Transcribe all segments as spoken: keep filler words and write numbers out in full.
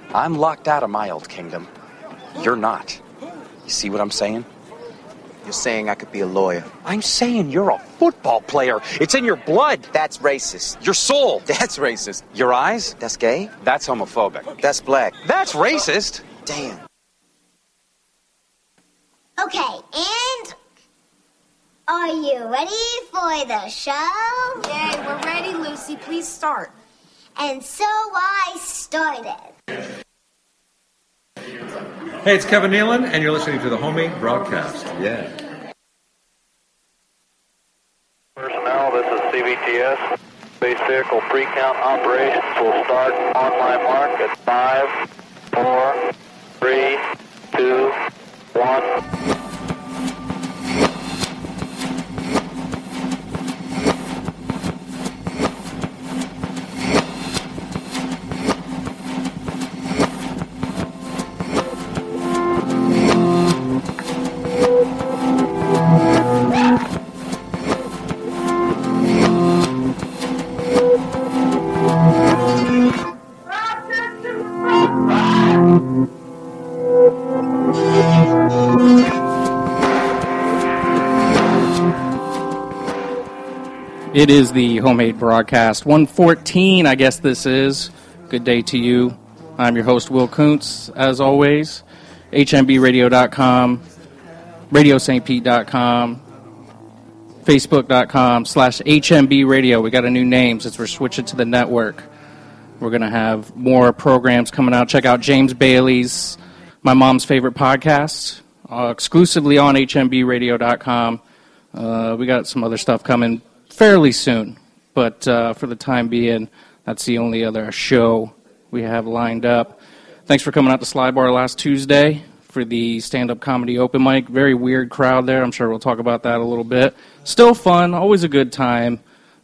I'm locked out of my old kingdom. You're not. You see what I'm saying? You're saying I could be a lawyer. I'm saying you're a football player. It's in your blood. That's racist. Your soul. That's racist. Your eyes. That's gay. That's homophobic. That's black. That's racist. Damn. Okay, and are you ready for the show? Yay, we're ready, Lucy. Please start. And so I started. Hey, it's Kevin Nealon, and you're listening to the Homemade Broadcast. Yeah. Personnel, this is C V T S. Space vehicle pre-count operations will start on my mark at five, four, three, two, one. It is the Homemade Broadcast. one fourteen, I guess this is. Good day to you. I'm your host, Will Kuntz, as always. H M B radio dot com, radio st pete dot com, facebook dot com slash H M B radio. We got a new name since we're switching to the network. We're going to have more programs coming out. Check out James Bailey's My Mom's Favorite Podcast, uh, exclusively on H M B radio dot com. Uh, we got some other stuff coming fairly soon, but uh, for the time being, that's the only other show we have lined up. Thanks for coming out to Sly Bar last Tuesday for the stand-up comedy open mic. Very weird crowd there. I'm sure we'll talk about that a little bit. Still fun, always a good time.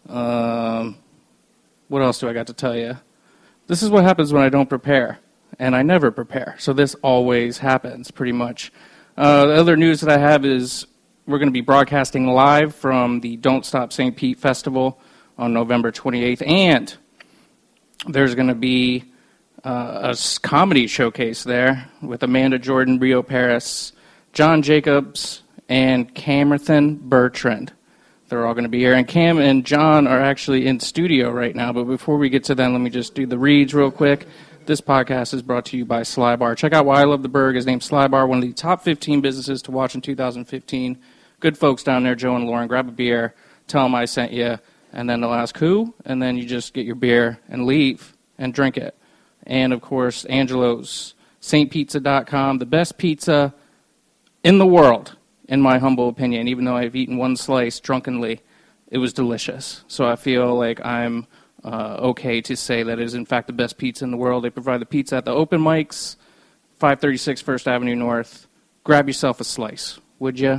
Um, what else do I got to tell you? This is what happens when I don't prepare, and I never prepare, so this always happens pretty much. Uh, the other news that I have is we're going to be broadcasting live from the Don't Stop Saint Pete Festival on November twenty-eighth, and there's going to be uh, a comedy showcase there with Amanda Jordan, Rio Paris, John Jacobs, and Camerthan Bertrand. They're all going to be here, and Cam and John are actually in studio right now, but before we get to them, let me just do the reads real quick. This podcast is brought to you by Sly Bar. Check out Why I Love the Berg. His name's Sly Bar, one of the top fifteen businesses to watch in two thousand fifteen. Good folks down there, Joe and Lauren. Grab a beer, tell them I sent you, and then they'll ask who, and then you just get your beer and leave and drink it. And, of course, Angelo's, saint pizza dot com, the best pizza in the world, in my humble opinion. Even though I've eaten one slice drunkenly, it was delicious. So I feel like I'm uh, okay to say that it is, in fact, the best pizza in the world. They provide the pizza at the open mics, five thirty-six First Avenue North. Grab yourself a slice, would you?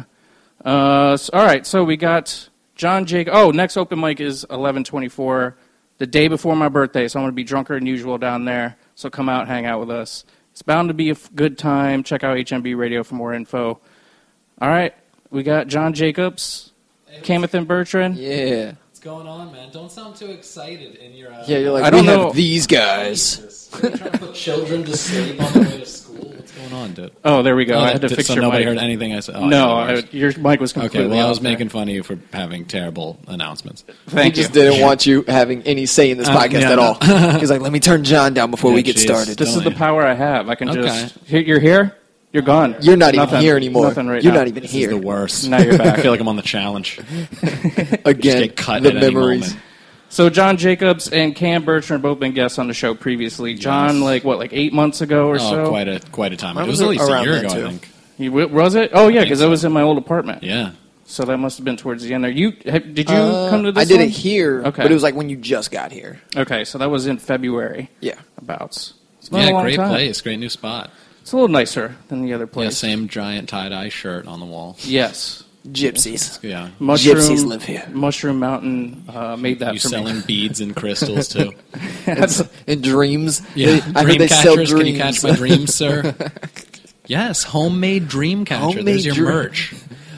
Uh, so, all right, so we got John Jake. Oh, next open mic is eleven twenty-four, the day before my birthday, so I'm going to be drunker than usual down there. So come out, hang out with us. It's bound to be a f- good time. Check out H M B Radio for more info. All right, we got John Jacobs, hey, Camerthan Bertrand. Yeah. What's going on, man? Don't sound too excited in your... Uh, yeah, you're like, I don't we know. have these guys. Are you trying to put children to sleep on the way to school? What's going on, dude? Oh, there we go. Oh, I had to did, fix so your nobody mic. heard anything I said? Oh, no, I, your mic was completely Okay, well, I was off making there. fun of you for having terrible announcements. Thank he you. just didn't want you having any say in this Uh, podcast yeah, at no. all. He's like, let me turn John down before Yeah, we get geez. started. This is the power I have. I can Okay. just... Here, you're here? You're gone. You're not even Nothing. here anymore. Nothing right You're now. not even This here. is the worst. Now you're back. I feel like I'm on the challenge. Again, Just get cut the at any memories. moment. So John Jacobs and Cam Bertrand both been guests on the show previously. John, Yes. like, what, like eight months ago or Oh, so? quite a quite a time. Mine It was was at least a around year then, ago, too. I think. You, was it? Oh, yeah, think because so. I was in my old apartment. Yeah. So that must have been towards the end there. You have, Did you Uh, come to this I did one? it here, Okay. but it was like when you just got here. Okay, so that was in February. Yeah. Abouts. It's been a Yeah, long great time. place. Great new spot. It's a little nicer than the other Yeah, place. same giant tie-dye shirt on the wall. Yes. Gypsies. Yeah. Mushroom, Gypsies live here. Mushroom Mountain uh, made that You for selling me. beads and crystals, too. And dreams. Yeah. They- I heard they sell Dream catchers. dreams. Can you catch my dreams, sir? Yes, homemade dream catcher. Homemade There's your dream. merch.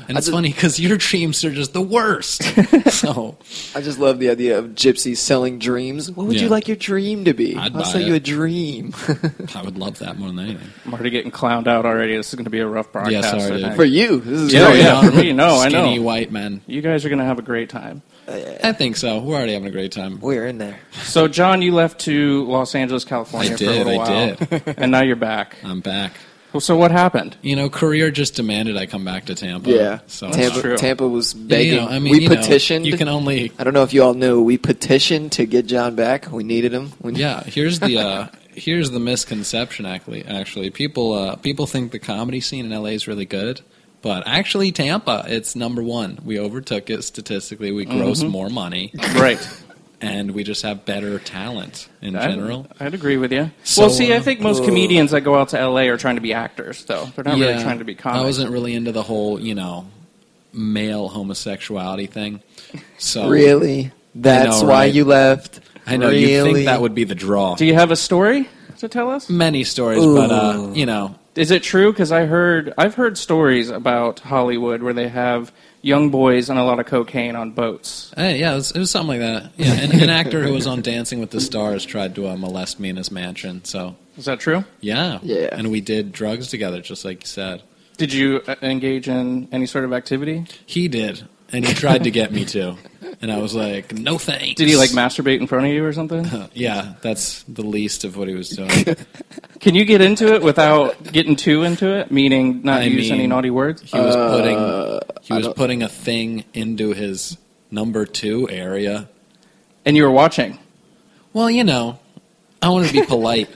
And it's just- funny because your dreams are just the worst. So I just love the idea of gypsies selling dreams. What would Yeah. you like your dream to be? I'd I'll buy sell you it. a dream. I would love that more than anything. I'm already getting clowned out already. This is going to be a rough broadcast. Yeah, sorry, I dude. think. For you, this is Yeah, great. yeah, for me, no, I know. Skinny white men. You guys are going to have a great time. I think so. We're already having a great time. We're in there. So, John, you left to Los Angeles, California I for a did, little I while. did. And now you're back. I'm back. Well, so what happened? You know, career just demanded I come back to Tampa. Yeah, So Tampa, true. Tampa was begging. You know, I mean, we you know, petitioned. you can only. I don't know if you all knew. We petitioned to get John back. We needed him. We Yeah, here's the uh, here's the misconception. Actually, actually, people uh, people think the comedy scene in L A is really good, but actually, Tampa, it's number one. We overtook it statistically. We gross Mhm. more money, Right. and we just have better talent in I'd- general. I'd agree with you. So, well, see, I uh, think most uh, comedians that go out to L A are trying to be actors, though. They're not really Yeah, trying to be comics. I wasn't really into the whole, you know, male homosexuality thing. So Really? That's know, why right? you left? I know really? you think that would be the draw. Do you have a story to tell us? Many stories, Ooh. but uh, you know, Is it true? Because I heard, I've heard stories about Hollywood where they have young boys and a lot of cocaine on boats. hey, yeah, it was, it was something like that. Yeah, an, an actor who was on Dancing with the Stars tried to uh, molest me in his mansion. So Is that true? yeah, Yeah. and we did drugs together, just like you said. Did you uh, engage in any sort of activity? He did, and he tried to get me to, and I was like, no thanks. Did he like masturbate in front of you or something? Yeah, that's the least of what he was doing. Can you get into it without getting too into it? Meaning not I use any mean, naughty words? He was Uh, putting he I was don't- putting a thing into his number two area. And you were watching? Well, you know, I wanted to be polite.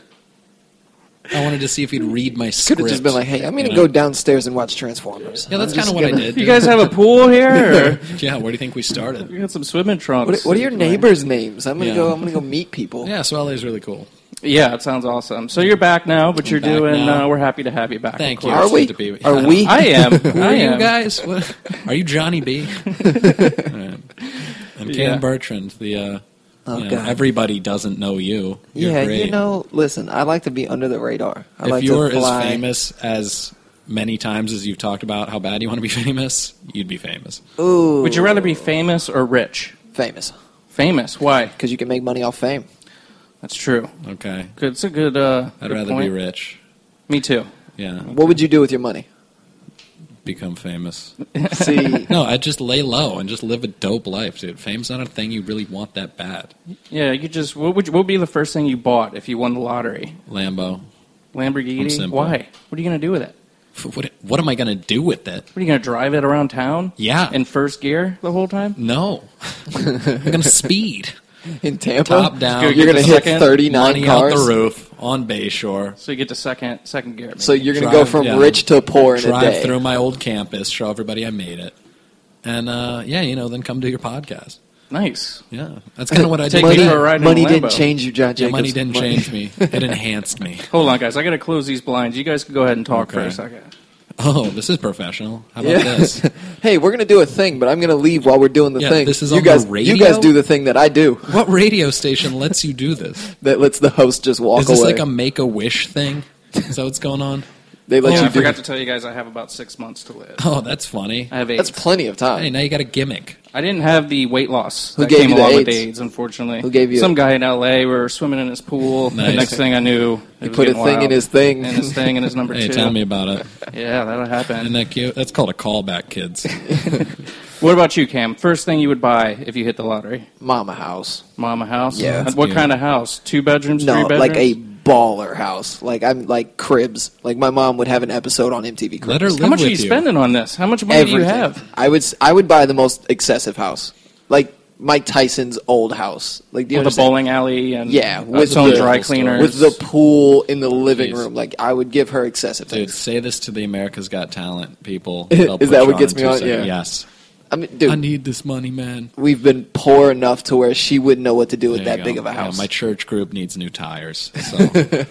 I wanted to see if he'd read my Could script. have just been like, "Hey, I'm going to you go know? downstairs and watch Transformers." Yeah, that's I'm kind of just what I gonna- did. You guys have a pool here? Or? Yeah, where do you think we started? You got some swimming trunks. What, what are your neighbors' names? I'm going to Yeah. go. I'm going to go meet people. Yeah, so L A's really cool. Yeah, it sounds awesome. So you're back now, but I'm you're back doing. now. Uh, we're happy to have you back. Thank of you. course. Are we? Good to be- Are yeah. we? I am. Who I are you am. guys? What? Are you Johnny B? Alright. I'm Cam Yeah. Bertrand. The uh, Oh, you know, God. everybody doesn't know you. You're yeah, great. you know, listen, I like to be under the radar. I if like you're to as fly. famous as many times as you've talked about how bad you want to be famous, you'd be famous. Ooh, Would you rather be famous or rich? famous? Famous. Why? Because you can make money off fame. That's true. Okay. Good. It's a good. Uh, I'd good rather point. be rich. Me too. Yeah. What would you do with your money? Become famous. See, No, I'd just lay low and just live a dope life, dude. Fame's not a thing you really want that bad. Yeah, you just. What would you, what would be the first thing you bought if you won the lottery? Lambo. I'm Lamborghini. simple. Why? What are you gonna do with it? What, what am I going to do with it? What are you gonna drive it around town? Yeah. In first gear the whole time? No. I'm going to speed. in Tampa, Top down. you're going to Get the hit second thirty-nine Money cars. out the roof on Bayshore. So you get to second second gear. Maybe. So you're going to go Drive, from yeah. rich to poor in a Drive day. through my old campus, show everybody I made it. And, uh, yeah, you know, then come do your podcast. nice. Yeah. That's kind of what I did. Take money me for a ride in a money didn't Lambo. change you, John Yeah, Jacobs. money didn't Money- change me. It enhanced me. Hold on, guys. I gotta close these blinds. You guys can go ahead and talk for Okay. a second. Oh, this is professional. How about Yeah. this? Hey, we're going to do a thing, but I'm going to leave while we're doing the Yeah, thing. this is you on the guys, radio? You guys do the thing that I do What radio station lets you do this? that lets the host just walk Is this away. like a Make-A-Wish thing? Is that what's going on? they let Oh, you I do. forgot to tell you guys I have about six months to live. Oh, that's funny. I have AIDS. That's plenty of time. Hey, now you got a gimmick. I didn't have the weight loss Who that gave came you the along with AIDS? AIDS, unfortunately. Who gave you Some it? guy in L A. We were swimming in his pool. The Nice. next thing I knew, He it was put a getting thing in wild. his thing. In his thing in his number Hey, two. tell me about it. Yeah, that'll happen. Isn't that cute? That's called a callback, kids. What about you, Cam? First thing you would buy if you hit the lottery? Mama house. Mama house? Yeah. And That's what cute. kind of house? Two bedrooms, No, three bedrooms? like a baller house. Like I'm like Cribs. Like my mom would have an episode on M T V Cribs. Let her live How much with are you you. spending on this? How much money Everything. do you have? I would s- I would buy the most excessive house. Like Mike Tyson's old house. Like do you With a understand? bowling alley and Yeah, uh, with its own the- dry cleaners. with the pool in the living Jeez. room. Like I would give her excessive Dude, things. say this to the America's Got Talent people. Is They'll put that you what gets in me two on? seconds. Yeah. Yes. I mean, dude, I need this money, man. we've been poor enough to where she wouldn't know what to do with There that you big go. of a Yeah, house. my church group needs new tires. So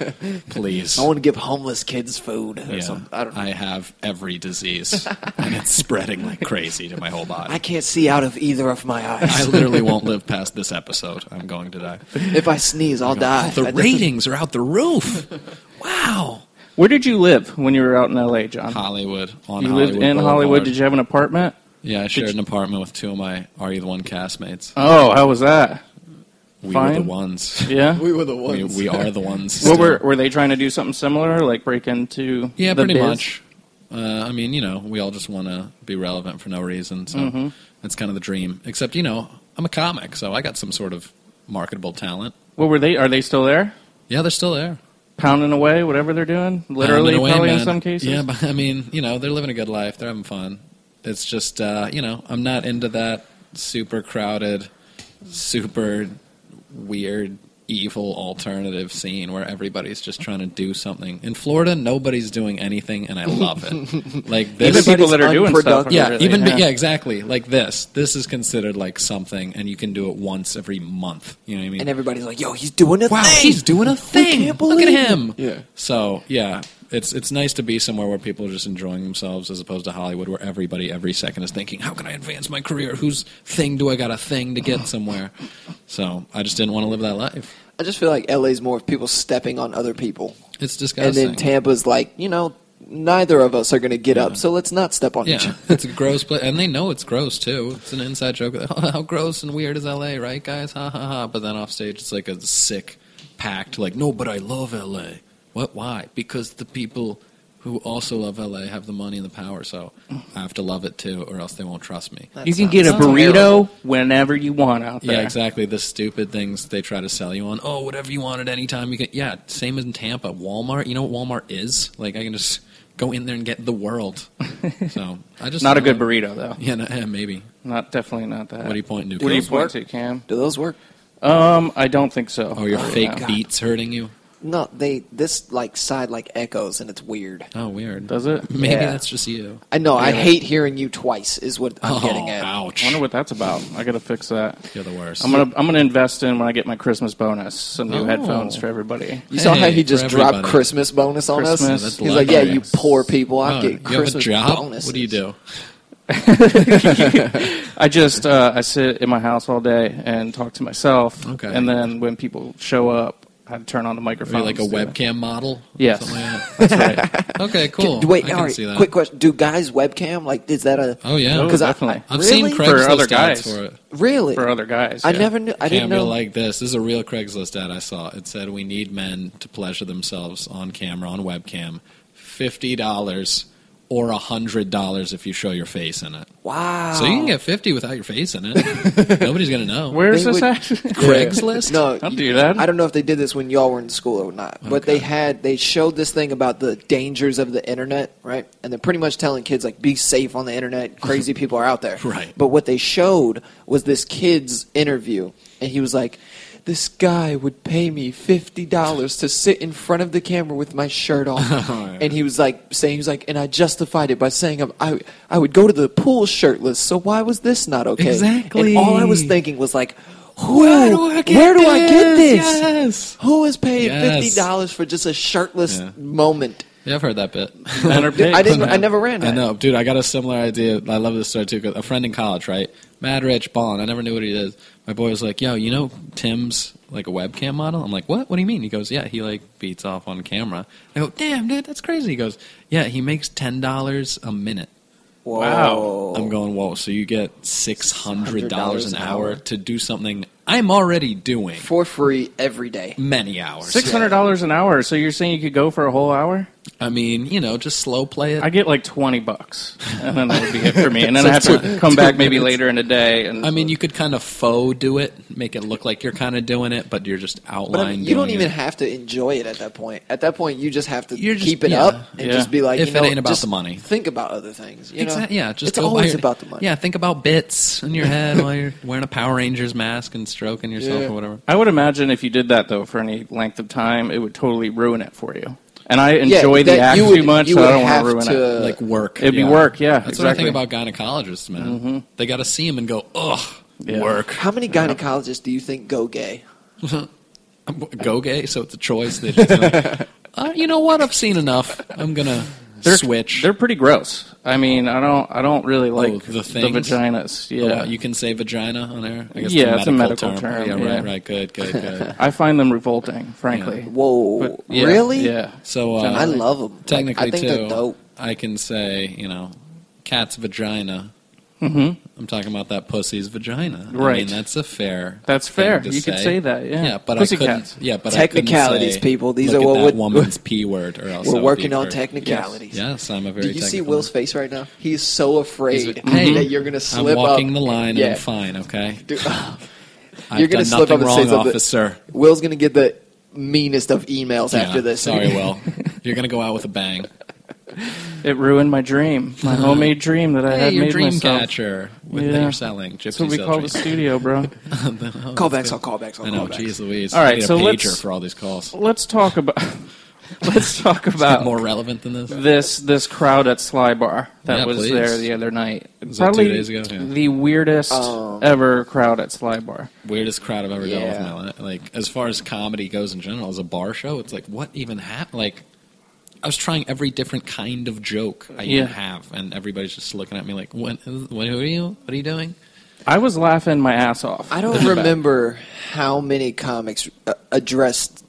please. I want to give homeless kids food or Yeah, something. I don't know. I have every disease, and it's spreading like crazy to my whole body. I can't see out of either of my eyes. I literally won't live past this episode. I'm going to die. If I sneeze, I'll die. Oh, the I- ratings are out the roof. Wow. Where did you live when you were out in L A, John? Hollywood. On you Hollywood lived in Boulevard. Hollywood. Did you have an apartment? Yeah, I shared you- an apartment with two of my Are You the One castmates. Oh, how was that? We Fine? were the ones. Yeah. We were the We, ones. we are the ones. What still. were were they trying to do something similar, like break into? Yeah, the pretty biz? much. Uh, I mean, you know, we all just want to be relevant for no reason, so Mm-hmm. that's kind of the dream. Except, you know, I'm a comic, so I got some sort of marketable talent. What were they? Are they still there? Yeah, they're still there. Pounding away, whatever they're doing. Literally, Pounding away, probably in man. some cases. Yeah, but I mean, you know, they're living a good life. They're having fun. It's just, uh, you know, I'm not into that super crowded, super weird, evil alternative scene where everybody's just trying to do something. In Florida, nobody's doing anything, and I love it. Like this, Even people that are doing stuff. unproductive. yeah, really, even yeah. yeah, exactly. Like this, this is considered like something, and you can do it once every month. You know what I mean? And everybody's like, "Yo, he's doing a wow, thing. he's doing a thing. can't Look at believe him. it." Yeah. So yeah, it's it's nice to be somewhere where people are just enjoying themselves, as opposed to Hollywood, where everybody every second is thinking, "How can I advance my career? Whose thing do I got a thing to get somewhere?" So I just didn't want to live that life. I just feel like L A's more of people stepping on other people. It's And disgusting. then Tampa's like, you know, neither of us are going to get up, so let's not step on each Yeah, other. it's a gross place, and they know it's gross too. It's an inside joke. Oh, how gross and weird is L A, right, guys? Ha ha ha! But then off stage, it's like a sick pact. Like, no, but I love L A. What? Why? Because the people who also love L A have the money and the power, so I have to love it too, or else they won't trust me. You can get a sounds burrito terrible. whenever you want out there. Yeah, exactly. The stupid things they try to sell you on. Oh, whatever you want at any time you can. Yeah, same as in Tampa. Walmart. You know what Walmart is? Like, I can just go in there and get the world. So I just Not a good uh, burrito though. Yeah, no, yeah, maybe. Not definitely not that. What are you pointing to? What do you Those point work? to, Cam? Do those work? Um, I don't think so. Oh, your Right fake now. beats hurting you? No, they this like side like echoes, and it's weird. Oh, weird. Does it? Maybe Yeah. that's just you. I know. I Yeah. hate hearing you twice. Is what I'm oh, getting at. ouch. I wonder what that's about. I got to fix that. You're the worst. I'm gonna I'm gonna invest in when I get my Christmas bonus some new Oh. headphones for everybody. You saw how Hey, he just for dropped everybody. Christmas bonus on Christmas. us? That's He's like, yeah, legendary. you poor people, I Oh, get you have a Christmas job? bonuses. What do you do? I just uh, I sit in my house all day and talk to myself. Okay. And then when people show up, I turn on the Are microphone. you like a webcam model? Yes. Something like That's right. that? Okay, cool. Do- Wait, I can all right, see that. quick question. Do guys webcam? Like, is that a... Oh, yeah. Oh, Because I- definitely. I've Really? seen For Craigslist other ads guys. for it. Really? For other guys. I yeah. never knew. I didn't Cam, know. you'll like this. This is a real Craigslist ad I saw. It said, we need men to pleasure themselves on camera, on webcam. fifty dollars or one hundred dollars if you show your face in it. Wow. So you can get fifty without your face in it. Nobody's going to know. Where's They this would- at? Craigslist? No, I'll you- do that. I don't know if they did this when y'all were in school or not, but Okay. they had they showed this thing about the dangers of the internet, right? And they're pretty much telling kids like, be safe on the internet. Crazy people are out there, Right. But what they showed was this kid's interview, and he was like, "This guy would pay me fifty dollars to sit in front of the camera with my shirt off," yeah. and he was like saying, "He was like, and I justified it by saying I'm, I I would go to the pool shirtless. So why was this not okay?" Exactly. And all I was thinking was like, Who, Where do I get where do I get this? this? Yes. Who is paid Yes. fifty dollars for just a shirtless Yeah. moment? Yeah, I've heard that bit. Men are pigs. I didn't. I never ran that. I know, dude. I got a similar idea. I love this story too. 'Cause a friend in college, right? Mad rich, ballin'. I never knew what he did. My boy was like, "Yo, you know Tim's like a webcam model?" I'm like, "What? What do you mean?" He goes, "Yeah, he like beats off on camera." I go, "Damn, dude, that's crazy." He goes, "Yeah, he makes ten dollars a minute." Whoa. Wow. I'm going, whoa. So you get six hundred dollars an an hour hour. to do something I'm already doing For free every day. many hours. Six hundred dollars an hour. So you're saying you could go for a whole hour? I mean, you know, just slow play it. I get like twenty bucks, and then that would be it for me. And then So I have two- to come two back maybe minutes. later in the day. And I mean, you could kind of faux do it, make it look like you're kind of doing it, but you're just But outline I mean, you don't doing even it. have to enjoy it at that point. At that point, you just have to You're just- keep it yeah. up and Yeah. just be like, If you it know, ain't about just the money. think about other things. You know, Exact- yeah, just it's go always while about the money. Yeah, think about bits in your head while you're wearing a Power Rangers mask and stroking yourself Yeah. or whatever. I would imagine if you did that though for any length of time, it would totally ruin it for you. And I Yeah, enjoy the that act you would- too much, you so I would don't want have to ruin to- it. Like work. It'd be work, yeah, That's what I think exactly. about gynecologists, man. They got to see him and go, ugh, Yeah. work. How many gynecologists do you think go gay? Go gay, so it's a choice. They just like, uh, you know what? I've seen enough. I'm gonna They're, switch. They're pretty gross. I mean, I don't I don't really like oh, the, the things? vaginas. Yeah, Oh, you can say vagina on air? I guess Yeah, the it's a medical term. term, Yeah, yeah. right, right. Good, good, good. I find them revolting, frankly. Whoa, But, yeah, really? Yeah. So uh, I love them. Technically, I think too, they're dope. I can say, you know, cat's vagina. Mm-hmm. I'm talking about that pussy's vagina. I Right. mean, that's a fair. That's thing fair. to You could say that, yeah. Yeah, but Pussy I couldn't. cats. Yeah, but Technicalities, I couldn't say, people. These look are at what that would- woman's p word, or else We're that would working be on very- technicalities. Yes, I'm a very. Did you see technical- Will's face right now? He's so afraid He's- Hey, that you're going to slip I'm walking up. the line, Yeah. and I'm fine. Okay. Dude, I've you're going done to slip nothing up and wrong, say something. officer. Will's going to get the meanest of emails Yeah, after this. Sorry, Will. You're gonna go out with a bang. It ruined my dream, my homemade dream that I Hey, had your made dream myself. catcher with Yeah. that you're selling. Gypsy That's what we sell call dreams. the studio, bro. Callbacks on callbacks on I know, callbacks. jeez Louise. All I right, need so a pager let's- for all these calls. Let's talk about. Let's talk about more relevant than this. This this crowd at Sly Bar that Yeah, was please. there the other night. Was that Probably two days ago? Yeah. the weirdest Um, ever crowd at Sly Bar. Weirdest crowd I've ever dealt with in Yeah. my life. Like, as far as comedy goes in general, as a bar show, it's like, what even happened? Like, I was trying every different kind of joke I Yeah. can have, and everybody's just looking at me like, what, what who are you? What are you doing? I was laughing my ass off. I don't remember how many comics uh, addressed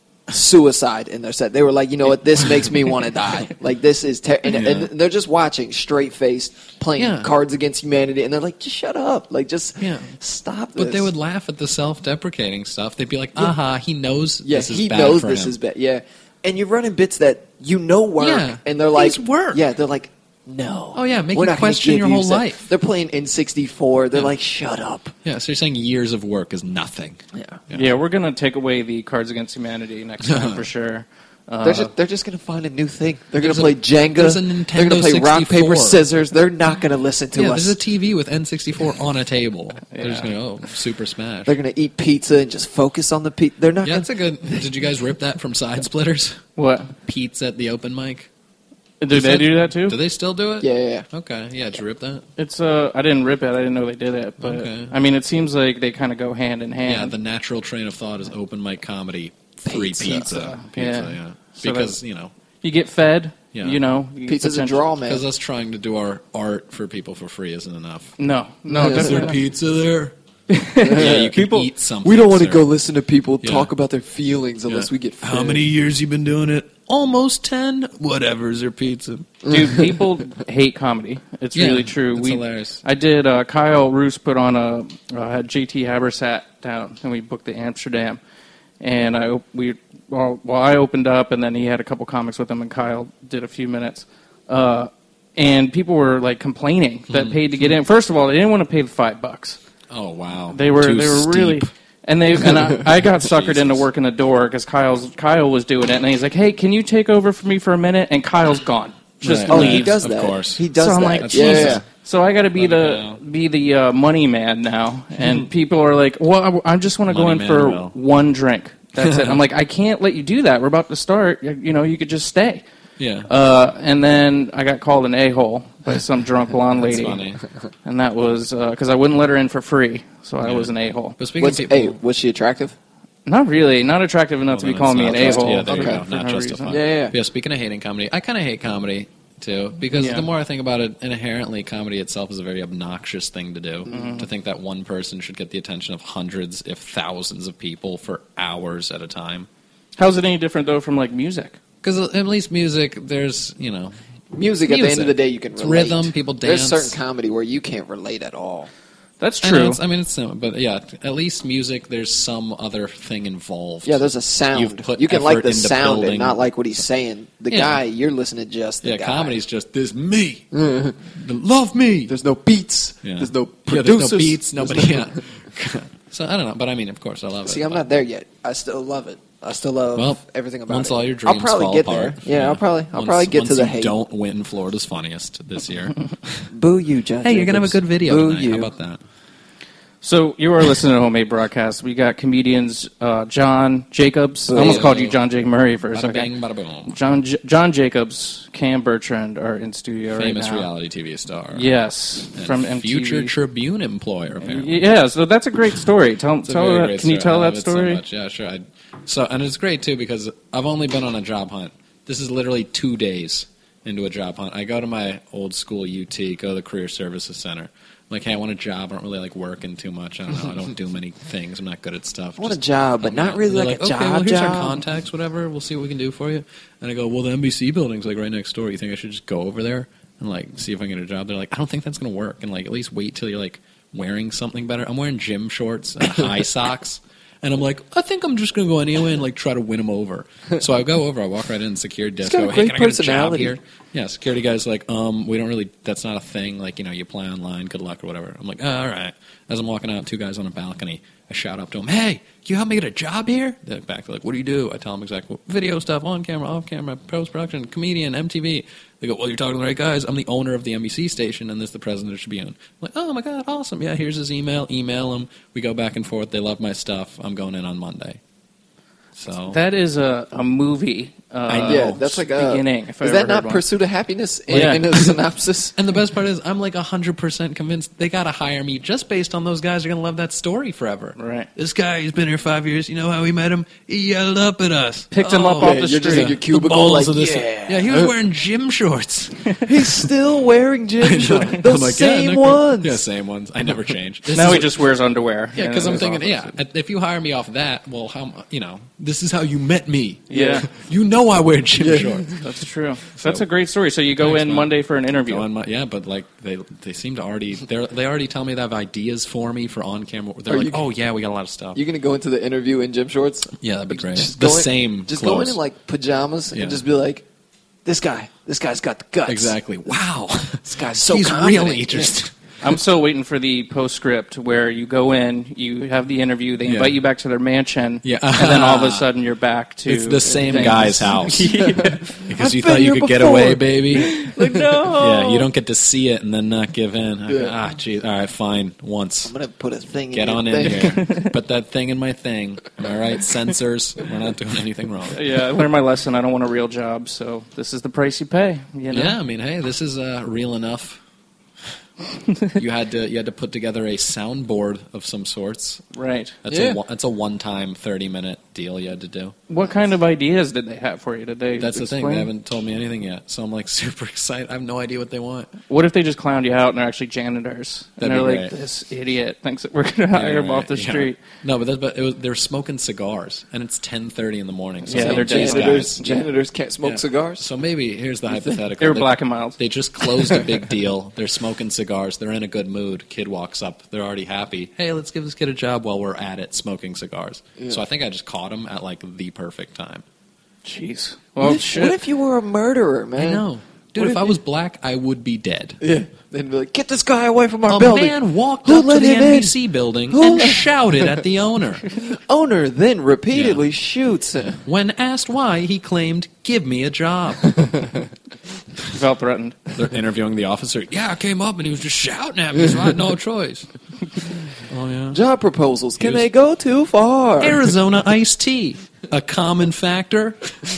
suicide in their set. They were like, you know what, this makes me want to die. Like, this is ter-. And, Yeah. and they're just watching, straight-faced, playing Yeah. Cards Against Humanity, and they're like, just shut up. Like, just Yeah. stop this. But they would laugh at the self-deprecating stuff. They'd be like, aha, he knows Yeah, this is he bad knows for this him. is bad. Yeah. And you're running bits that you know work, Yeah, and they're like, these work. Yeah, they're like, no. Oh, yeah, make we're you not gonna question give your you whole set-" life. They're playing N sixty-four. They're Yeah. like, shut up. Yeah, so you're saying years of work is nothing. Yeah. Yeah, we're gonna take away the Cards Against Humanity next time for sure. Uh, They're just, they're just going to find a new thing. They're going There's to play a- Jenga. there's a They're Nintendo going to play rock, paper, sixty-four. scissors. They're not going to listen to Yeah, us. there's a T V with N sixty-four on a table. They're just Yeah. going to, oh, Super Smash. They're going to eat pizza and just focus on the pizza. They're not Yeah, going that's a good. Did you guys rip that from Side Splitters? what? Pete's at the open mic. Do they do that too? Do they still do it? Yeah, yeah, yeah. Okay. Yeah, did you rip that? It's uh, I didn't rip it. I didn't know they did it, but Okay. I mean, it seems like they kind of go hand in hand. Yeah, the natural train of thought is open mic comedy, free Pizza. pizza. Pizza, Yeah. yeah. So Because, you know, you get fed. Yeah. You know, you Pizza's a potential- draw, man. because us trying to do our art for people for free isn't enough. No, no, Is Is there definitely. pizza there? yeah, you can People- eat something. We don't want to sir. go listen to people Yeah. talk about their feelings unless Yeah. we get fed. How many years you been doing it? Almost ten. Whatever's their pizza. Dude, people hate comedy. It's Yeah, really true. it's we, hilarious. I did. Uh, Kyle Roos put on a uh, had J T Habersat down, and we booked the Amsterdam. And I op- we well, well, I opened up, and then he had a couple comics with him, and Kyle did a few minutes. Uh, and people were like complaining that Mm-hmm. paid to get in. First of all, they didn't want to pay the five bucks. Oh wow. They were Too they were steep. really. And they and I, I got suckered into Jesus. working the door because Kyle's Kyle was doing it, and he's like, "Hey, can you take over for me for a minute?" And Kyle's gone, just Right. Oh, leaves. he does Of that. course. He does so I'm that. like, That's yeah, Jesus. yeah. So I got to be Let it the go. be the uh, money man now, and people are like, "Well, I, I just want to go Money in for Manuel. one drink. That's it." I'm like, "I can't let you do that. We're about to start. You you know, you could just stay." Yeah. Uh, and then I got called an a-hole by some drunk blonde That's lady, funny. and that was because I wouldn't let her in for free, so I Yeah. was an a-hole. But speaking What's, of people, hey, was she attractive? Not really, not attractive enough to Well, be then calling me it's an not just- a-hole. Yeah, there you Okay. go. for Not no justified. reason. Yeah, yeah. Yeah, speaking of hating comedy, I kind of hate comedy too because Yeah. the more I think about it, inherently, comedy itself is a very obnoxious thing to do. Mm-hmm. To think that one person should get the attention of hundreds, if thousands, of people for hours at a time. How's it any different though from like music? Because at least music, there's you know, Music, at the end of the day, you can It's relate. rhythm, people There's dance. certain comedy where you can't relate at all. That's I know true. it's- I mean, it's similar, but yeah, at least music, there's some other thing involved. Yeah, there's a sound. You've put You can like effort the into sound building- and not like what he's saying. The Yeah. guy, you're listening to just the Yeah, guy. comedy's just this me, love me. There's no beats. Yeah. There's no Yeah, producers. there's no beats. There's Nobody. no- Yeah. So I don't know, but I mean, of course, I love it. See, I'm but- not there yet. I still love it. I still love Well, everything about once it. all your dreams I'll probably fall get apart. there. Yeah, I'll probably I'll Once- probably get once to the you hate. Don't win Florida's funniest this year. Boo you, John. Hey, you're gonna have a Jacobs. good video Boo tonight. you. How about that? So you are listening to Homemade Broadcast. We got comedians uh, John Jacobs. I almost Hey. called you John Jake Murray for a Bada second. bing, bada boom. John J- John Jacobs, Cam Bertrand are in studio Famous right now. reality T V star. Yes, And from M T V. future Tribune employer. Apparently. Yeah, so that's a great story. Tell, It's a tell very that. great Can you story. tell I love that it so story? much. Yeah, sure. I, so, and it's great too because I've only been on a job hunt. This is literally two days, into a job hunt. I go to my old school U T, go to the Career Services Center. I'm like, hey, I want a job. I don't really like working too much. I don't know. I don't do many things. I'm not good at stuff. I want Just- a job, but I'm not really They're like a okay, job well, here's job. our contacts, whatever. We'll see what we can do for you. And I go, well, the N B C building's like right next door. You think I should just go over there and like see if I can get a job? They're like, I don't think that's going to work. And like, at least wait till you're like wearing something better. I'm wearing gym shorts and high socks. And I'm like, I think I'm just going to go anyway and like try to win him over. So I go over, I walk right in, security desk, got a go, hey, great can I get a job personality. here? Yeah, security guy's like, um, we don't really, that's not a thing. Like, you know, you apply online, good luck or whatever. I'm like, oh, all right. As I'm walking out, two guys on a balcony, I shout up to them, hey, can you help me get a job here? They're back, they're like, what do you do? I tell them exactly, what, video stuff, on camera, off camera, post-production, comedian, M T V. They go, well, you're talking to the right guys. I'm the owner of the N B C station, and this is the president of Tribune. I'm like, oh, my God, awesome. Yeah, here's his email. Email him. We go back and forth. They love my stuff. I'm going in on Monday. So That is a, a movie. Uh, I know. Yeah, that's like a. beginning. If I Is ever that not heard one. Pursuit of Happiness in, Yeah. in a synopsis? And the best part is, I'm like one hundred percent convinced they got to hire me just based on those guys are going to love that story forever. Right. This guy, he's been here five years. You know how we met him? He yelled up at us. Picked him up Oh. off Yeah, the you're just street. in your The cubicle, balls like, of this- yeah. Yeah, he was wearing gym shorts. He's still wearing gym shorts. Those I'm like, yeah, same no- ones. Yeah, same ones. I never change. This now is he what- just wears underwear. Yeah, in because I'm his thinking, office. yeah, if you hire me off that, well, how mu- you know, this is how you met me. Yeah. You know I wear gym shorts. That's true. That's a great story. So you go Thanks, in man. Monday for an interview. Go on my, yeah, but like they they seem to already they they already tell me they have ideas for me for on camera. They're Are like, you- oh yeah, we got a lot of stuff. You're gonna go into the interview in gym shorts? Yeah, that'd be great. Just The go in- same Just go in clothes. in like pajamas Yeah. and just be like, "This guy, this guy's got the guts." Exactly. Wow, This guy's so he's confident. really just. I'm still waiting for the postscript where you go in, you have the interview, they invite Yeah. you back to their mansion, Yeah. and then all of a sudden you're back to It's the same things. guy's house. Yeah. Because you I've thought been you here could get before. away, baby. Like, no. Yeah, you don't get to see it and then not give in. I go, Yeah. ah, geez. All right, fine. Once. I'm gonna put a thing. Get in on your in thing. here. Put that thing in my thing. All right, sensors. We're not doing anything wrong. Yeah, I learned my lesson. I don't want a real job, so this is the price you pay. You know? Yeah, I mean, hey, this is uh, real enough. you had to you had to put together a soundboard of some sorts. Right. That's Yeah. a one- that's a one time thirty minute deal you had to do. What kind of ideas did they have for you? Did they That's the thing. explain? They haven't told me anything yet, so I'm like super excited. I have no idea what they want. What if they just clowned you out and they're actually janitors? That'd and they're be like, great. this idiot thinks that we're going to hire Yeah, him off the right, yeah. street. No, but, that's, but it was, they were smoking cigars, and it's ten thirty in the morning. So Yeah, it's they're like, these janitors. guys- Janitors can't smoke Yeah. cigars. So maybe here's the hypothetical. They were They- black and mild. They just closed a big deal. They're smoking cigars. They're in a good mood. Kid walks up. They're already happy. Hey, let's give this kid a job while we're at it smoking cigars. So I think I just caught him at like the perfect time. Jeez. What Well, if, shit. what if you were a murderer, man? I know. Dude, What if if I you- was black, I would be dead. Yeah. Then be like, get this guy away from our A building. man walked Who up to let the him N B in? C building Who and let- shouted at the owner. Owner then repeatedly shoots him. When asked why, he claimed, "Give me a job." felt threatened. They're interviewing the officer. Yeah, I came up and he was just shouting at me, so I had no choice. Oh, yeah. Job proposals. Can was- they go too far? Arizona iced tea. A common factor.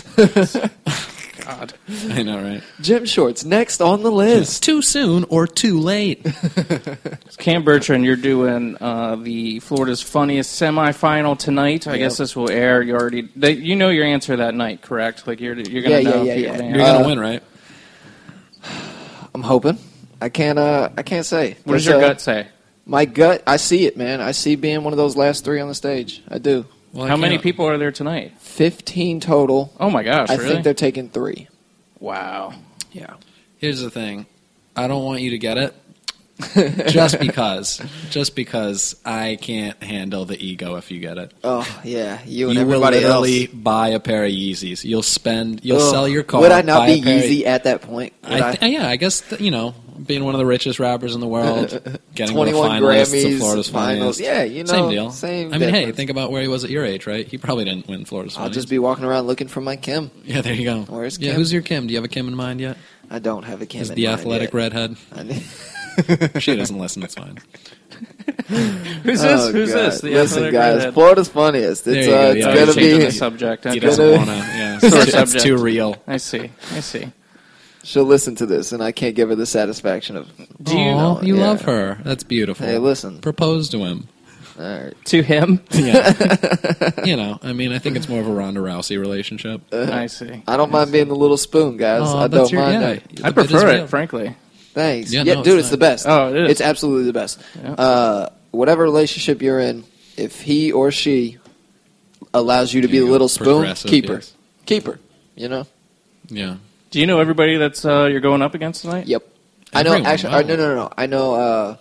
God. I know, right? Gym shorts next on the It's list. too soon or too late. Cam Bertrand, you're doing uh, the Florida's Funniest semifinal tonight. I Yep. guess this will air. You already, they, you know your answer that night, correct? Like you're you're gonna Yeah, know yeah, if yeah, you're yeah. there. You're going to Uh, win, right? I'm hoping. I can't. Uh, I can't say. What does There's, your uh, gut say? My gut. I see it, man. I see being one of those last three on the stage. I do. Well, I How many can't- people are there tonight? Fifteen total. Oh my gosh! I really? think they're taking three. Wow. Yeah. Here's the thing. I don't want you to get it. just because. Just because I can't handle the ego if you get it. Oh yeah. You and You will everybody literally else. buy a pair of Yeezys. You'll spend. You'll Ugh. sell your car. Would I not buy be a pair of- easy at that point? Would I th- yeah, I guess th- you know, being one of the richest rappers in the world, getting one of the twenty-one finalists Grammys, of Florida's finals. Finest. Yeah, you know, same deal. same I mean, hey, difference. think about where he was at your age, right? He probably didn't win Florida's I'll Finest. just be walking around looking for my Kim. Yeah, there you go. Where's Yeah, Kim? who's your Kim? Do you have a Kim in mind yet? I don't have a Kim. Is in the mind athletic yet. redhead? I need- She doesn't listen. It's fine. Who's this? Oh, Who's God. this? The Listen, athletic guys, redhead. Florida's funniest. There It's, you uh, go, it's yeah. gonna Changing be. the subject. He Okay. doesn't gonna- want to. Yeah, Sore it's, it's subject. too real. I see. I see. She'll listen to this, and I can't give her the satisfaction of. Do you Aw, know? you yeah. love her. That's beautiful. Hey, listen. Propose to him. All right. To him? Yeah. You know, I mean, I think it's more of a Ronda Rousey relationship. I see. I don't mind being the little spoon, guys. Oh, I that's don't your- mind yeah. that. The I bit is prefer real. it, frankly. Thanks. Yeah, Yeah, no, dude, it's it's the nice. best. Oh, it is. It's absolutely the best. Yeah. Uh, whatever relationship you're in, if he or she allows you to There be you the go. little spoon, Progressive, keep her. yes. Keep her. You know? Yeah. Do you know everybody that's uh, you're going up against tonight? Yep. I know, Everyone, actually, wow. uh, no, no, no, no. I know, uh,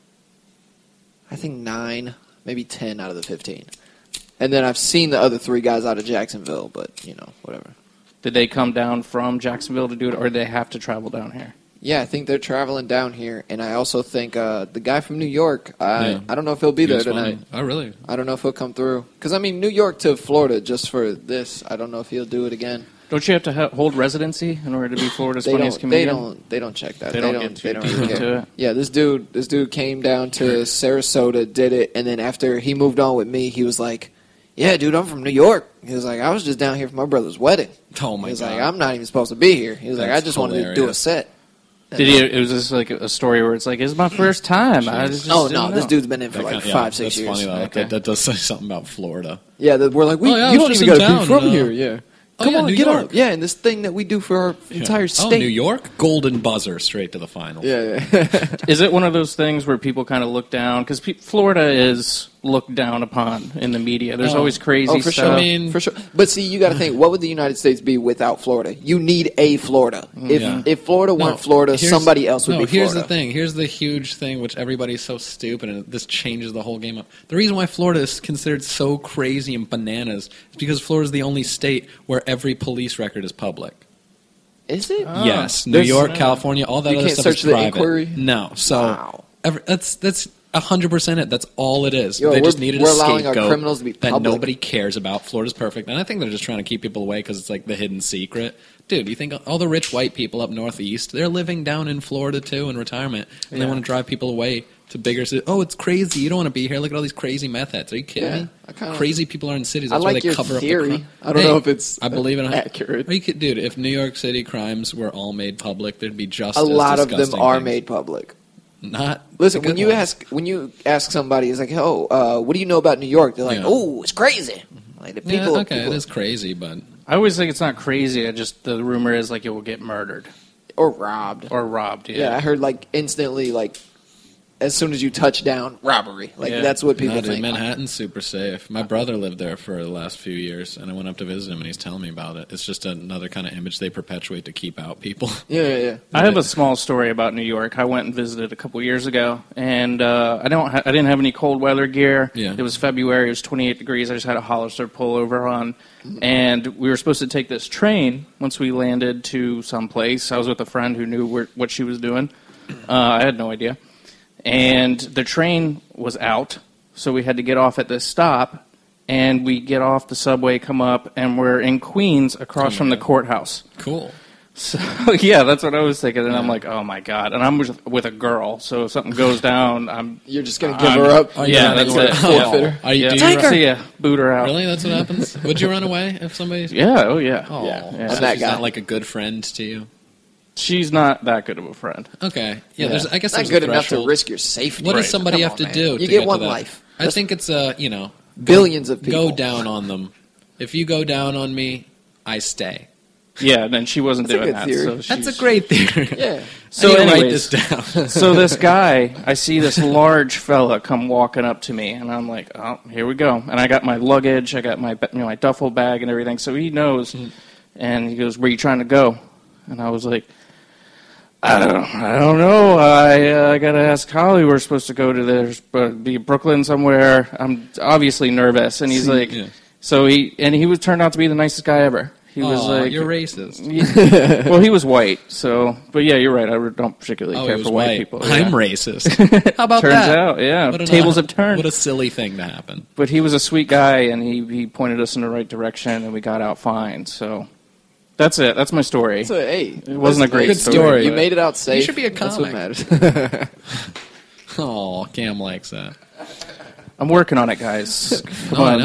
I think nine, maybe ten out of the fifteen. And then I've seen the other three guys out of Jacksonville, but, you know, whatever. Did they come down from Jacksonville to do it, or did they have to travel down here? Yeah, I think they're traveling down here, and I also think uh, the guy from New York, I, Yeah. I don't know if he'll be He there was tonight. funny. Oh, really? I don't know if he'll come through. Because, I mean, New York to Florida just for this, I don't know if he'll do it again. Don't you have to ha- hold residency in order to be Florida's They funniest don't, they comedian? don't. They don't check that. They They, don't don't. get too they don't deep really into care. it. Yeah, this dude. This dude came down to Sarasota, did it, and then after he moved on with me, he was like, "Yeah, dude, I'm from New York." He was like, "I was just down here for my brother's wedding." Oh, my He was God. like, "I'm not even supposed to be here." He was like, That's "I just wanted to do a hilarious. set." Did he? It was just like a story where it's like, "It's my first time." I just Oh didn't no, know. this dude's been in for That like kinda- yeah, five, six that's years. funny, though. Okay. That, that does say something about Florida. Yeah, that we're like, we, Oh, yeah, I you was don't just even in got to be town, from and, uh, here. Yeah, oh, come yeah, on, New get York. up. Yeah, and this thing that we do for our entire Oh, state. New York? Golden buzzer straight to the final. Yeah, yeah. Is it one of those things where people kind of look down? Because pe- Florida is looked down upon in the media. There's Oh. always crazy Oh, for stuff. sure. I mean- for sure. But see, you got to think, what would the United States be without Florida? You need a Florida. If Yeah. if Florida No, weren't Florida, here's- somebody else would no, be Florida. here's the thing. Here's the huge thing, which everybody's so stupid, and this changes the whole game up. The reason why Florida is considered so crazy and bananas is because Florida is the only state where every police record is public. Is it? Yes, New There's- York, California, all that You other can't stuff search is the private. inquiry? No, so Wow. every, that's that's a hundred percent it. That's all it is. Yo, they we're- just needed we're a allowing our scapegoat criminals to be that public. nobody cares about. Florida's perfect, and I think they're just trying to keep people away because it's like the hidden secret. Dude, you think all the rich white people up northeast, they're living down in Florida too in retirement, and Yeah. they want to drive people away to bigger cities. Oh, it's crazy. You don't want to be here. Look at all these crazy meth heads. Are you kidding Yeah, me? I kinda- Crazy people are in cities. I That's why like they your cover theory. up the crime. I don't Hey, know if it's I believe it. accurate. Are you kid- dude, if New York City crimes were all made public, there'd be just A as lot of them disgusting are things. made public. Not Listen, the when good you ones. ask when you ask somebody, it's like, "Oh, uh, what do you know about New York?" They're like, Yeah. "Oh, it's crazy." Like the Yeah, people. okay, people it is crazy, but I always think it's not crazy. I just the rumor is like it will get murdered or robbed. or robbed. Yeah, Yeah, I heard like instantly, like as soon as you touch down, robbery. Like Yeah. that's what people no, dude, think. Manhattan's super safe. My brother lived there for the last few years, and I went up to visit him, and he's telling me about it. It's just another kind of image they perpetuate to keep out people. Yeah, yeah, yeah. I have a small story about New York. I went and visited a couple years ago, and uh, I don't. Ha- I didn't have any cold weather gear. Yeah. It was February. It was twenty-eight degrees. I just had a Hollister pullover on, and we were supposed to take this train once we landed to some place. I was with a friend who knew where, what she was doing. Uh, I had no idea, and the train was out, so we had to get off at this stop. And we get off the subway, come up, and we're in Queens, across Oh my from the God. courthouse. Cool. So yeah, that's what I was thinking, and I'm like, oh my god, and I'm with, with a girl, so if something goes down, I'm You're just gonna give I'm- her up. Oh, yeah, you're that's running it. away. Yeah. Forfeit her. Are you, yeah. do you Take run- her. See ya, boot her out. Really? That's what happens? Would you run away if somebody? Yeah, oh yeah. Oh, Yeah. Yeah. so I'm that she's guy. not like a good friend to you. She's not that good of a friend. Okay. Yeah. There's. I guess not there's good a enough to threshold. risk your safety. What does Right. somebody Come have on, to man. do? You to get to one that? life. I think it's uh, you know, Billions of people. go down on them. If you go down on me, I stay. Yeah, and then she wasn't That's a doing good that. theory. So That's a she's- great theory. Yeah. So I need to write anyways, this down. so this guy, I see this large fella come walking up to me, and I'm like, oh, here we go. And I got my luggage, I got my you know my duffel bag and everything. So he knows, and he goes, "Where you trying to go?" And I was like, I don't, I don't know. I uh, I gotta ask Holly. We're supposed to go to this, but be Brooklyn somewhere. I'm obviously nervous, and he's like, Yeah. so he and he was turned out to be the nicest guy ever. He was Aw, like, you're racist. Yeah. Well, he was white, so. But yeah, you're right. I don't particularly Oh, care he was for white white. people. I'm yeah. racist. How about Turns that? out, yeah, What an tables odd- have turned. What a silly thing to happen. But he was a sweet guy, and he, he pointed us in the right direction, and we got out fine. So that's it. That's my story. So hey, It wasn't a great good story. story. You but- made it out safe. You should be a That's what comic. matters. Oh, Cam likes that. I'm working on it, guys. Come Oh, I on. know.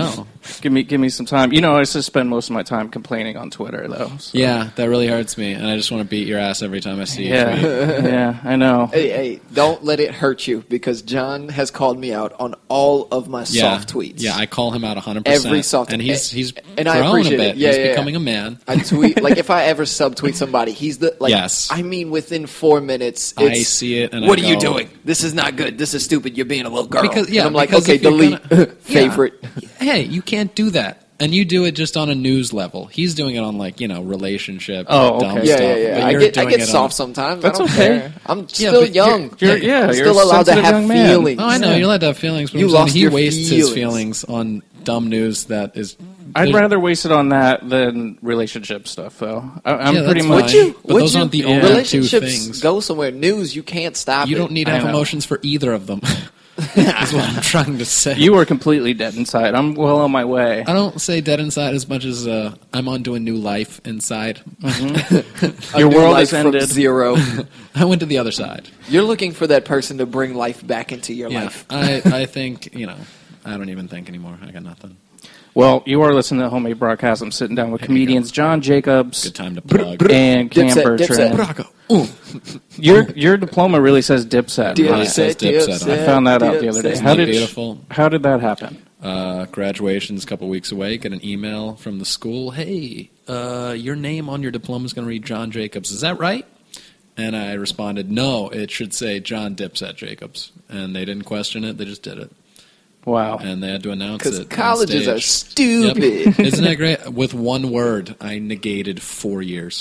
Give me, give me some time. You know, I just spend most of my time complaining on Twitter, though. So. Yeah, that really hurts me, and I just want to beat your ass every time I see you. Yeah, yeah, I know. Hey, hey, don't let it hurt you because John has called me out on all of my Yeah. soft tweets. Yeah, I call him out one hundred percent. Every soft and he's he's and I grown a appreciate bit. it. Yeah, he's yeah, yeah. becoming a man. I tweet like if I ever subtweet somebody, he's the like. Yes. I mean, within four minutes, I it's, see it and what I are you go- doing? This is not good. This is stupid. You're being a little girl. Because yeah, and I'm like, because okay, if you're delete gonna- favorite. Yeah. Hey, you can't do that. And you do it just on a news level. He's doing it on like you know relationship. Oh, dumb okay. Yeah, stuff. yeah, yeah. But I you're get, I doing get it soft on, sometimes. That's I don't okay. care. I'm Yeah, still but you're- young. You're, yeah, I'm you're still a allowed to sensitive have young man. feelings. Oh, I know Yeah. you're allowed to have feelings, but You I'm saying lost he your wastes feelings. his feelings on dumb news that is. I'd there's- rather waste it on that than relationship stuff, though. I, I'm Yeah, pretty that's much. Would you? But Would those you? aren't the Yeah. only two Relationships things. go somewhere. News, you can't stop You it. don't need to I have know. emotions for either of them. That's what I'm trying to say. You are completely dead inside. I'm well on my way. I don't say dead inside as much as uh, I'm on to a new life inside. A Your new world life has from ended. zero. I went to the other side. You're looking for that person to bring life back into your Yeah, life. I, I think, you know, I don't even think anymore. I got nothing. Well, you are listening to Homemade Broadcast. I'm sitting down with comedians John Jacobs Good time to plug. and Cam Dipset, Bertrand. Dipset. Your your diploma really says Dipset. Dipset, Right? it says Dipset. I found that out the other day. Dipset. How did Beautiful. how did that happen? Uh, graduation's a couple weeks away. Get an email from the school. Hey, uh, your name on your diploma is going to read John Jacobs. Is that right? And I responded, no, it should say John Dipset Jacobs. And they didn't question it. They just did it. Wow. And they had to announce Because it on colleges stage. are stupid. Yep. Isn't that great? With one word, I negated four years.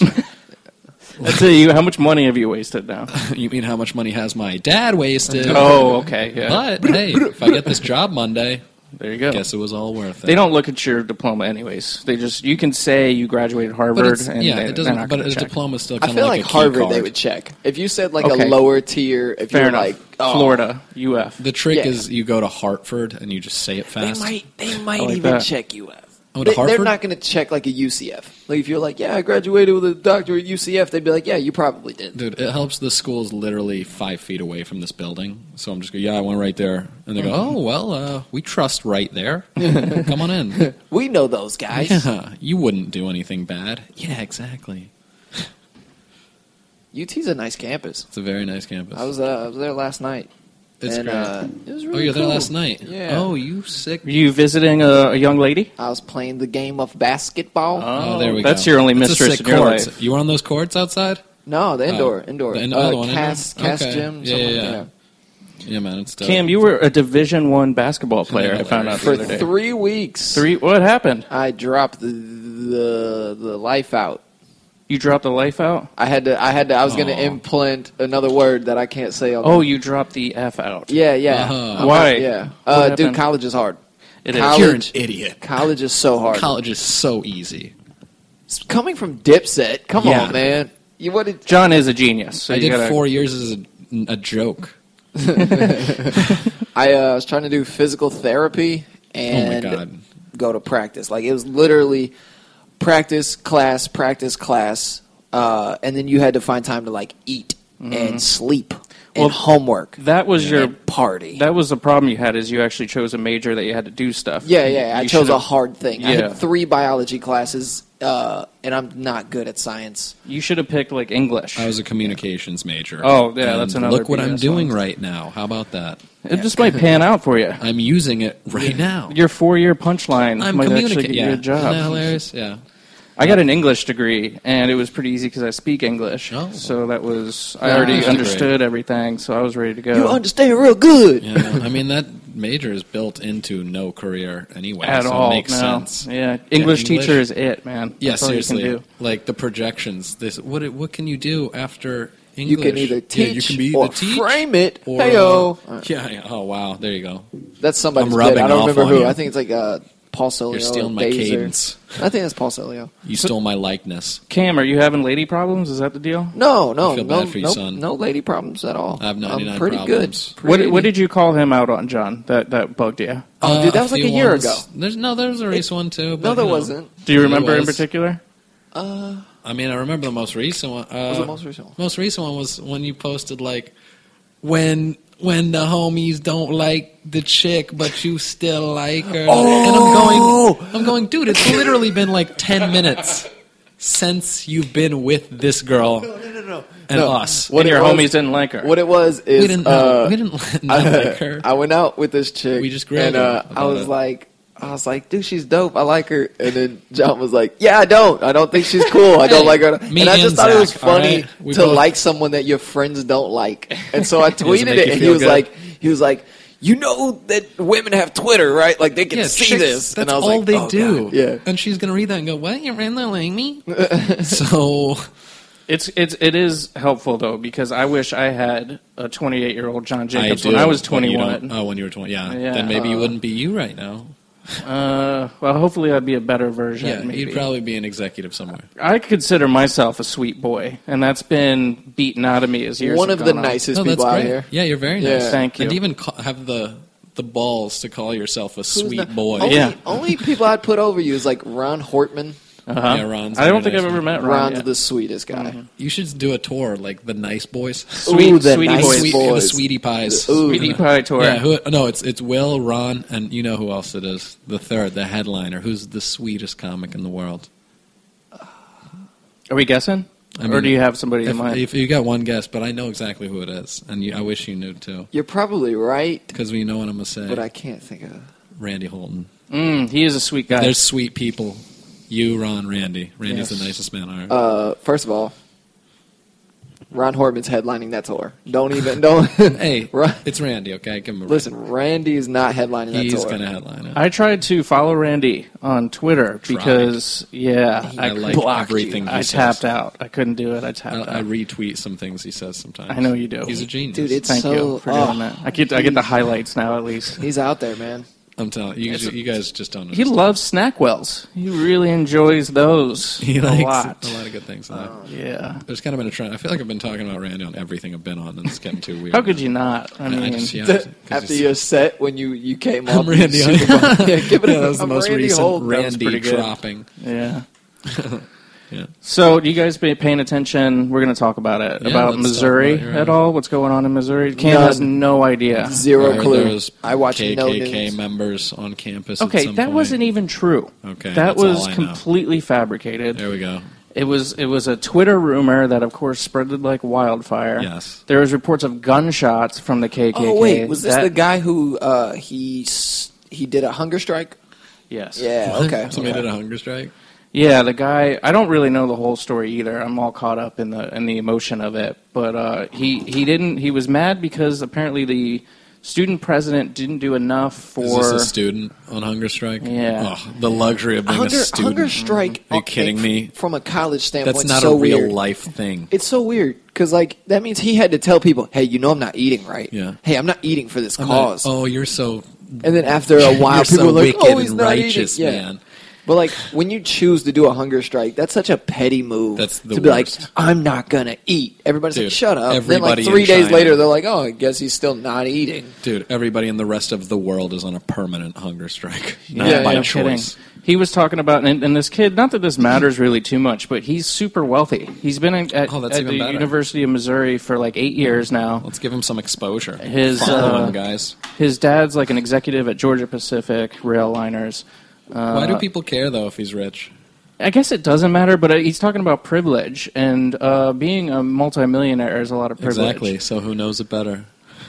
That's it. You, how much money have you wasted now? You mean how much money has my dad wasted? Oh, okay. Yeah. But, hey, if I get this job Monday, There you go. guess it was all worth it. They don't look at your diploma anyways. They just you can say you graduated Harvard. But it's, and yeah, they, it they're doesn't. not But gonna a check. diploma is still I kind feel of like, like, a key Harvard card. they would check. If you said like Okay. a lower tier, if Fair you're enough. like oh, Florida, U F. The trick Yeah. is you go to Hartford and you just say it they fast. might they might like even that. check U F. Oh, to They, they're Hartford? not going to check like a U C F. Like if you're like, yeah, I graduated with a doctorate at U C F, they'd be like, yeah, you probably did. Dude, it helps the school's literally five feet away from this building. So I'm just going, yeah, I went right there. And they go, oh, well, uh, we trust right there. Come on in. We know those guys. Yeah, you wouldn't do anything bad. Yeah, exactly. U T's a nice campus. It's a very nice campus. I was uh, I was there last night. It's and, great. Uh, it was oh, really you were there cool. last night? Yeah. Oh, you sick. Were you visiting a, a young lady? I was playing the game of basketball. Oh, there we go. That's your only That's a mistress sick in your courts. life. You were on those courts outside? no, the indoor, Oh. indoor. The in- uh, oh, the one Cass, indoor? Cass Okay. Gym. Yeah, something yeah, like yeah. that. Yeah, man, it's dope. Cam, you were a Division One basketball player. I found out the For other day. three weeks. Three. What happened? I dropped the, the the life out. You dropped the life out. I had to. I had to. I was going Aw. to implant another word that I can't say. On Oh, the, you dropped the F out. yeah, yeah. Uh-huh. I'm Why? not- yeah, What uh, dude. happened? College is hard. It is. College, You're an idiot. College is so hard. College is so easy. It's coming from Dipset. Come Yeah. on, man. You what did? John is a genius. So I you did gotta- four years as a, a joke. I uh, was trying to do physical therapy and Oh, my God. go to practice. Like it was literally practice, class, practice, class, uh, and then you had to find time to like eat and sleep and Mm-hmm. Well, homework. That was your and party. That was the problem you had. Is you actually chose a major that you had to do stuff. yeah, yeah. I You chose a should've- hard thing. I Yeah. had three biology classes, uh, and I'm not good at science. You should have picked like English. I was a communications major. Oh, yeah, And that's another Look what B I'm S doing one. right now. How about that? It just might pan out for you. I'm using it right now. Your four-year punchline I'm might actually communicating. get Yeah. you a job. Isn't that hilarious? Yeah. I got an English degree, and it was pretty easy because I speak English. Oh. So that was I Yeah, already that's understood everything, so I was ready to go. You understand real good. Yeah. I mean, that major is built into no career anyway. At so all? It makes no. sense. Yeah, English, English- teacher is it, man. Yeah, That's all you seriously. can do. Like the projections. This what what can you do after English? You can either Yeah, teach you can be or either teach frame it. or, Heyo. uh, yeah, yeah. Oh wow, there you go. That's somebody's I'm bit. rubbing I don't off remember on who. you. I think it's like uh, Paul Celio. You're stealing or my Dazer. cadence. I think it's Paul Celio. You stole my likeness. Cam, are you having lady problems? Is that the deal? No, no, I feel no, bad for you, no, son. no lady problems at all. I have ninety-nine I'm pretty problems. good. What Pretty- What did you call him out on, John? That that bugged you? Oh, dude, that Uh, was like few a year ones. ago. There's no, there was a recent one too. But, No, there you know, wasn't. Do you There remember in was. particular? Uh, I mean, I remember the most recent one. Uh, was the most recent one? Most recent one was when you posted like when when the homies don't like the chick, but you still like her. Oh! And I'm going, I'm going, dude, it's literally been like ten minutes since you've been with this girl No, no, no, no. and No. us. What and it your was- homies didn't like her. What it was is We didn't know. uh, we didn't not I, like her. I went out with this chick. We just grilled and uh, her I about was it. like, I was like, dude, she's dope. I like her. And then John was like, yeah, I don't. I don't think she's cool. I don't Hey, like her. me And I just and thought it was Zach, all funny right? We to both- like someone that your friends don't like. And so I Does it tweeted make it, you and he feel was good? like, he was like, you know that women have Twitter, right? Like they can Yeah, see chicks, this. That's and I was all like, they oh, do. God. Yeah. And she's gonna read that and go, "What? You ran that like me?" So It's it's it is helpful though because I wish I had a twenty-eight year old John Jacobs I when do, I was but you don't- twenty-one. Oh, when you were twenty, yeah. Yeah, Then maybe you uh, wouldn't be you right now. Uh, well, hopefully I'd be a better version. Yeah, maybe. you'd probably be an executive somewhere. I consider myself a sweet boy, and that's been beaten out of me as years. One have of the gone on. nicest No, that's people out great. here. Yeah, you're very Yeah. nice. Thank you. And even ca- have the the balls to call yourself a Who's sweet not- boy. Only, Yeah. only people I'd put over you is like Ron Hortman. Uh-huh. Yeah, Ron's I don't very think nice I've ever man. met Ron. Ron's yet. the sweetest guy. You should do a tour like the Nice Boys. Sweet, Ooh, the sweetie nice boys. Sweet, boys. the Sweetie Pies. Ooh. Sweetie Pie tour. Yeah, who, no, it's it's Will, Ron, and you know who else it is. The third, the headliner, who's the sweetest comic in the world. Are we guessing, I or mean, do you have somebody in If, mind? if you got one guess, but I know exactly who it is, and you, I wish you knew too, You're probably right, because we know what I'm gonna say. but I can't think of. Randy Holton. mm, he is a sweet guy. There's sweet people. You, Ron, Randy. Randy's Yes. the nicest man on earth. Uh, first of all, Ron Hortman's headlining that tour. Don't even don't. hey, Ron, it's Randy. Okay, give him a listen, Randy is not headlining that He's tour. gonna headline it. I tried to follow Randy on Twitter Tried. because, yeah, I I, like blocked everything you. he I says. tapped out. I couldn't do it. I tapped I, out. I retweet some things he says sometimes. I know you do. He's a genius, Dude, it's Thank so, you for oh, doing that. I get I get the highlights now at least. He's out there, man. I'm telling you, It's you, a- you guys just don't. He Understand. loves Snackwells. He really enjoys those He a likes lot. a lot of good things. in that. Yeah. There's kind of been a trend. I feel like I've been talking about Randy on everything I've been on, and it's getting too weird. How could you not? I I mean, just- yeah, The- 'cause after it's- your set, when you, you came I'm up, Randy. you Super Bowl- yeah, give it Yeah, a, that was the I'm most Randy recent Holt. That was Randy pretty good. dropping. yeah. Yeah. So, do you guys be paying attention? We're going to talk about it. Yeah, about let's talk Missouri about it, you're at right. all? What's going on in Missouri? Cam None. has no idea. Zero I heard clue. there was I watch K no K K news. members on campus. at Okay, some that point. wasn't even true. Okay, that that's all was I know. completely fabricated. There we go. It was it was a Twitter rumor that, of course, spread like wildfire. Yes. There was reports of gunshots from the K K K. Oh wait, was this That- the guy who uh, he s- he did a hunger strike? Yes. Yeah. Okay. Somebody okay. did a hunger strike. Yeah, the guy. I don't really know the whole story either. I'm all caught up in the in the emotion of it. But uh, he he didn't. He was mad because apparently the student president didn't do enough for. Is this a student on hunger strike? Yeah. Oh, the luxury of being Hunger, a student. hunger strike. Are you kidding f- me? From a college standpoint, That's not so a real weird. life thing. It's so weird because like that means he had to tell people, "Hey, you know I'm not eating, right? Yeah. Hey, I'm not eating for this I'm cause." not- oh, you're so. And then after a while, You're people so are like, wicked "Oh, he's and not righteous, eating." Yeah. man. But like when you choose to do a hunger strike, that's such a petty move. That's the to be worst. like, "I'm not gonna eat." Everybody's Dude, like, "Shut up." Then everybody like three in days China- later, they're like, "Oh, I guess he's still not eating." Dude, everybody in the rest of the world is on a permanent hunger strike. Not Yeah, by yeah. choice. Kidding. He was talking about, and, and this kid, not that this matters really too much, but he's super wealthy. He's been in, at, Oh, that's at even the better. University of Missouri for like eight years now. Let's give him some exposure. His, Follow uh, him, guys. His dad's like an executive at Georgia Pacific Rail Liners. Uh, Why do people care, though, if he's rich? I guess it doesn't matter, but uh, he's talking about privilege, and uh, being a multimillionaire is a lot of privilege. Exactly. So who knows it better?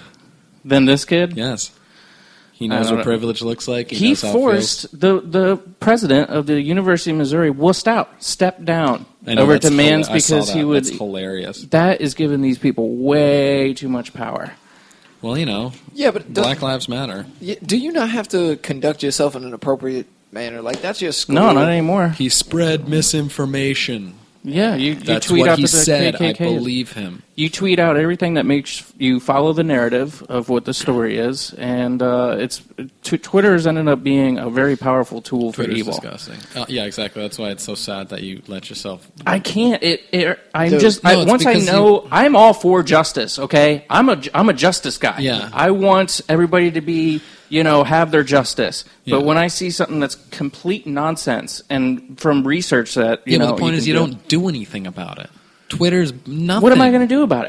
Than this kid? Yes. He I knows don't what know. privilege looks like. He, He knows how it feels. forced the the president of the University of Missouri wussed out, stepped down I know, over that's to Mans hila- I saw because that. he would. That's hilarious. That is giving these people way too much power. Well, you know, Yeah, but does- Black Lives Matter. y- do you not have to conduct yourself in an appropriate manner? Like that's your school. No, not anymore. He spread misinformation. Yeah, you, you That's tweet what out he that the said. K K K I is- believe him. You tweet out everything that makes you follow the narrative of what the story is, and uh, it's t- Twitter has ended up being a very powerful tool for Twitter's evil. disgusting. Uh, yeah, exactly. That's why it's so sad that you let yourself. I can't. It. it I'm Dude, just. no, I, it's once I because know, I'm all for justice. Okay, I'm a. I'm a justice guy. Yeah. I want everybody to be, you know, have their justice. But Yeah. when I see something that's complete nonsense, and from research that you Yeah, know, but the point is can you do- don't do anything about it. Twitter's nothing. What am I going to do about it?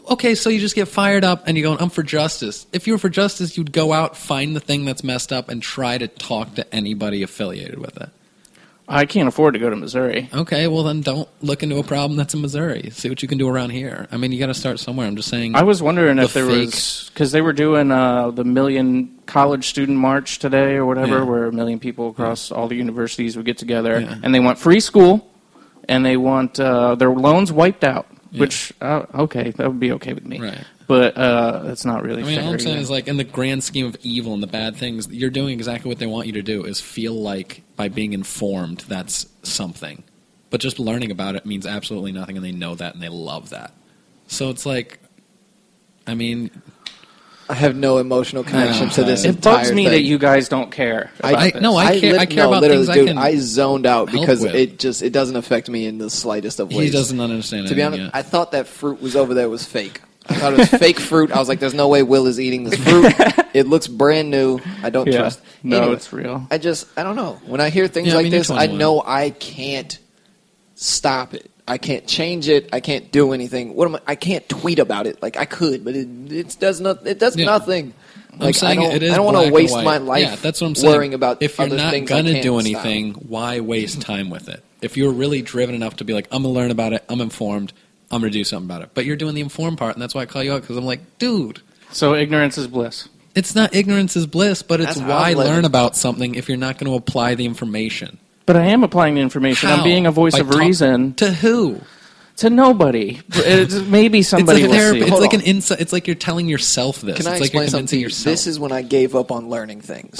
okay, so you just get fired up and you go, I'm for justice. If you were for justice, you'd go out, find the thing that's messed up, and try to talk to anybody affiliated with it. I can't afford to go to Missouri. Okay, well then don't look into a problem that's in Missouri. See what you can do around here. I mean, you got to start somewhere. I'm just saying. I was wondering the if there fake- was, because they were doing uh, the Million College Student March today or whatever, Yeah. where a million people across all the universities would get together, Yeah. and they want free school, and they want uh, their loans wiped out. Yeah. Which uh, okay, that would be okay with me. Right. But uh, that's not really I mean, fair. all I'm saying either. is, like, in the grand scheme of evil and the bad things, you're doing exactly what they want you to do, is feel like by being informed that's something. But just learning about it means absolutely nothing, and they know that, and they love that. So it's like, I mean... I have no emotional connection No, to this It entire bugs me thing. that you guys don't care. I, about I- this. no, I care- lit- I care no, about literally, things I dude, can I zoned out help because with. it just it doesn't affect me in the slightest of ways. He doesn't understand To be anything honest, yet. I thought that fruit was over there was fake. I thought it was fake fruit. I was like, "There's no way Will is eating this fruit. It looks brand new. I don't Yeah. trust." No, Anyway, it's real. I just I don't know. When I hear things Yeah, I like mean, this, each I one know will. I can't stop it. I can't change it. I can't do anything. What am I? I can't tweet about it. Like I could, but it it does not. It does Yeah. nothing. I'm Like I saying don't. it is I don't black want to and waste white. my life. Yeah, that's what I'm saying. Worrying about if you're other not things I gonna can't do stop. anything, why waste time with it? If you're really driven enough to be like, I'm gonna learn about it, I'm informed, I'm gonna do something about it. But you're doing the informed part, and that's why I call you out because I'm like, dude, So ignorance is bliss. it's not ignorance is bliss, but it's That's how why I'm living. learn about something if you're not going to apply the information. But I am applying the information. How? I'm being a voice By of talk- reason to who? to nobody. It's, maybe somebody it's like will therapy. see. It's Hold like on. an insight. It's like you're telling yourself this. Can I it's like you're explain something to convincing you? yourself. This is when I gave up on learning things.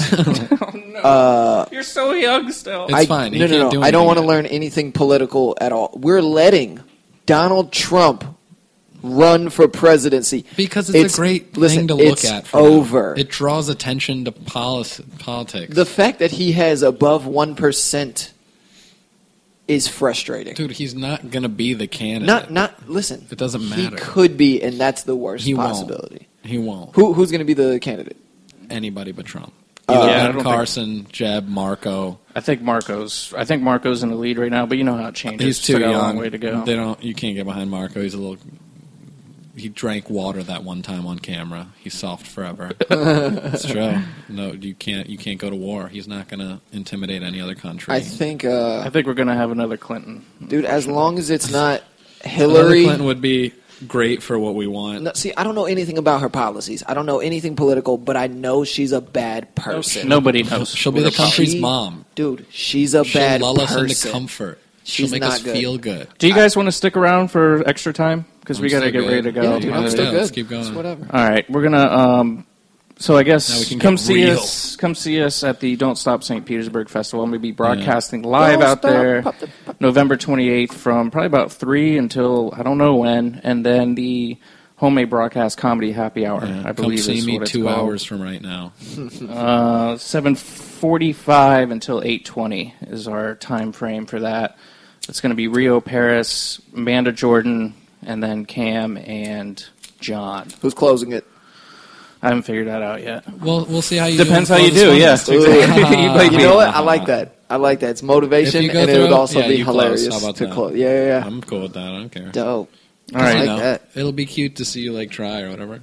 You're so young still. It's I, fine. No, You no, can't no. do I don't anything want to yet. learn anything political at all. We're letting Donald Trump run for presidency Because it's, a great listen, thing to look it's at. For now. over. It draws attention to policy, politics. The fact that he has above one percent is frustrating. Dude, he's not going to be the candidate. Not, not. Listen, It doesn't matter. He could be, and that's the worst He won't. possibility. He won't. Who, who's going to be the candidate? Anybody but Trump. Uh, Either yeah, I Ben don't Carson, Jeb, Marco. I think Marco's. I think Marco's in the lead right now, but you know how it changes. He's too Still got a young. long way to go. They don't. You can't get behind Marco. He's a little. He drank water that one time on camera. He's soft forever. It's true. No, you can't. You can't go to war. He's not going to intimidate any other country. I think, uh, I think we're gonna have another Clinton. dude. As long as it's not Hillary Hillary. Clinton would be great for what we want. No, see, I don't know anything about her policies. I don't know anything political, but I know she's a bad person. Nobody knows. She'll be the country's She- mom. Dude, she's a She'll bad lull us person. into comfort. She's She'll make not us good. feel good. Do you guys want to stick around for extra time? Because we I'm got to still get ready good. to go. Yeah, dude, I'm Yeah, still yeah, good. let's keep going. It's whatever. All right, we're gonna. Um, so I Now we guess can come get see real. us. Come see us at the Don't Stop Saint Petersburg Festival. I'm gonna be broadcasting live Don't out stop. there, Pop the- pop- November twenty-eighth, from probably about three until I don't know when, and then the homemade broadcast comedy happy hour. Yeah, I come believe see is me what it's two called. hours from right now. Uh, seven forty-five until eight twenty is our time frame for that. It's going to be Rio Paris, Amanda Jordan, and then Cam and John. Who's closing it? I haven't figured that out yet. Well, we'll see how you Depends do how in you this do, one. yes. Ooh. Exactly. You might You be- know what? I like that. I like that. It's motivation, If you go and it would through, also yeah, be you close. hilarious How about to that? close. Yeah, yeah, yeah. I'm cool with that. I don't care. Dope. All right. I You like know, that. It'll be cute to see you like try or whatever.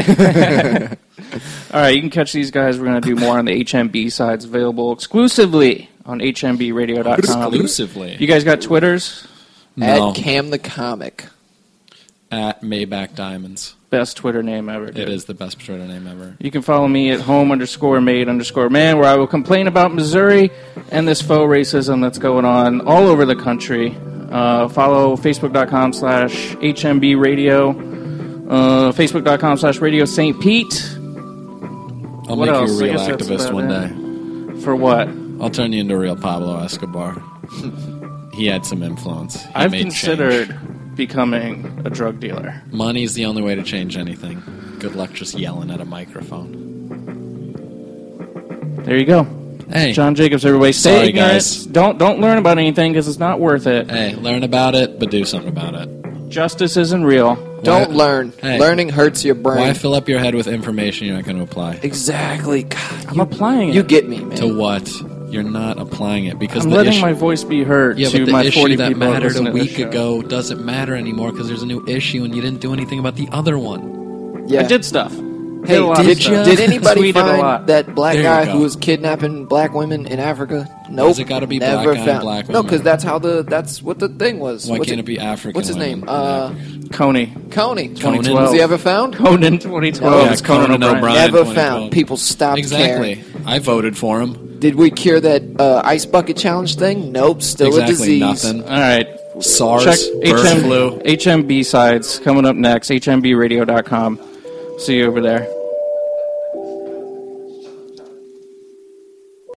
All right, you can catch these guys. We're going to do more on the H M B sides, available exclusively on H M B radio dot com. Exclusively. You guys got Twitters? No. Add Cam the comic. At Maybach Diamonds. Best Twitter name ever. It dude. is the best Twitter name ever. You can follow me at home underscore made underscore man, where I will complain about Missouri and this faux racism that's going on all over the country. Uh, follow facebook.com slash HMB radio, uh, facebook.com slash radio Saint Pete. I'll What make else? you a I real guess that's activist about one it. day. For what? I'll turn you into a real Pablo Escobar. He had some influence. He I've made considered change. becoming a drug dealer. Money's the only way to change anything. Good luck just yelling at a microphone. There you go. Hey, John Jacobs, everybody. Stay Sorry, ignorant. guys. Don't don't learn about anything because it's not worth it. hey, learn about it, but do something about it. Justice isn't real. Don't Why- learn. Hey. Learning hurts your brain. Why fill up your head with information you're not going to apply? Exactly. God, I'm applying it. you get me, man. To what? you're not applying it because I'm the letting issue, my voice be heard yeah, to but the my issue forty that people mattered listening a to this week show. ago doesn't matter anymore because there's a new issue and you didn't do anything about the other one. Yeah. I did stuff. Hey, Did a lot of did, stuff. did anybody Tweeted a find lot. that black There you guy go. who was kidnapping black women in Africa? Nope. Does it gotta be black never guy and found. black No, women? because that's how the that's what the thing was. Why What's can't it be African What's his women name? in Uh, Coney. Coney. Conan? Was he ever found? Conan twenty twelve. Yeah, It's Conan, Conan O'Brien. O'Brien. Never twenty found. twelve. People stopped Exactly. caring. I voted for him. Did we cure that uh, ice bucket challenge thing? Nope. Still exactly a disease. nothing. All right. SARS, Check bird H M, flu. H M B sides coming up next. H M B radio dot com. See you over there.